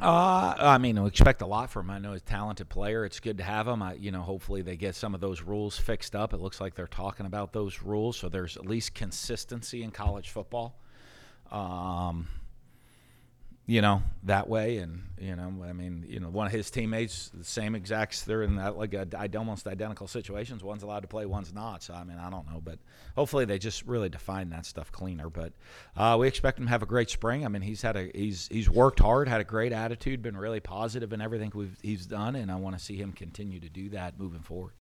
I mean, we expect a lot from him. I know he's a talented player. It's good to have him. Hopefully they get some of those rules fixed up. It looks like they're talking about those rules, so there's at least consistency in college football. Um, that way. And, one of his teammates, the same exacts, they're in almost identical situations. One's allowed to play, one's not. So, I don't know. But hopefully they just really define that stuff cleaner. But we expect him to have a great spring. He's worked hard, had a great attitude, been really positive in everything he's done, and I want to see him continue to do that moving forward.